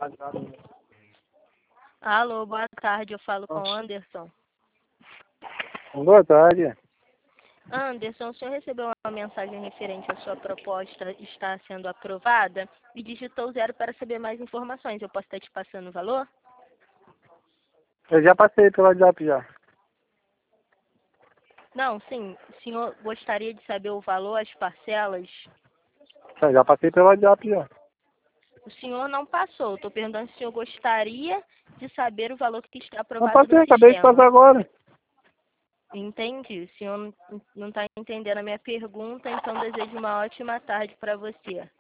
Alô, boa tarde, eu falo com o Anderson. Boa tarde. Anderson, o senhor recebeu uma mensagem referente à sua proposta está sendo aprovada e digitou 0 para saber mais informações. Eu posso estar te passando o valor? Eu já passei pelo WhatsApp já. Não, sim. O senhor gostaria de saber o valor, as parcelas? Eu já passei pelo WhatsApp já. O senhor não passou. Estou perguntando se o senhor gostaria de saber o valor que está Não aprovado passei, no acabei de passar sistema. agora. Entendi. O senhor não está entendendo a minha pergunta, então desejo uma ótima tarde para você.